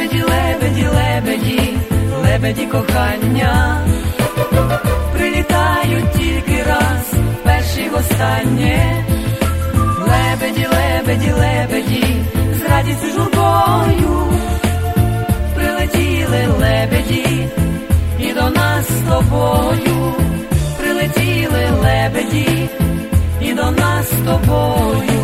Лебеді, лебеді, лебеді, лебеді кохання, прилітають тільки раз, перший востаннє. Лебеді, лебеді, лебеді, з радістю журбою, прилетіли лебеді і до нас з тобою, прилетіли лебеді і до нас з тобою.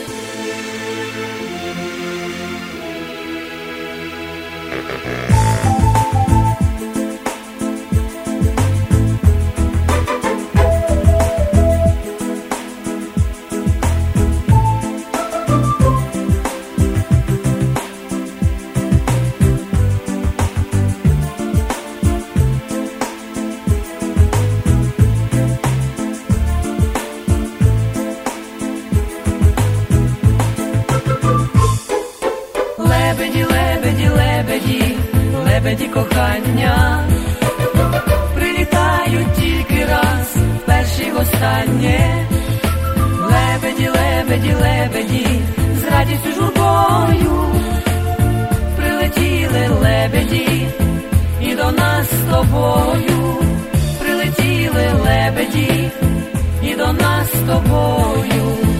Лебеді, лебеді, лебеді, лебеді кохання, прилітають тільки раз, перший востаннє. Лебеді, лебеді, лебеді, з радістю журбою, прилетіли лебеді і до нас з тобою, прилетіли лебеді і до нас з тобою.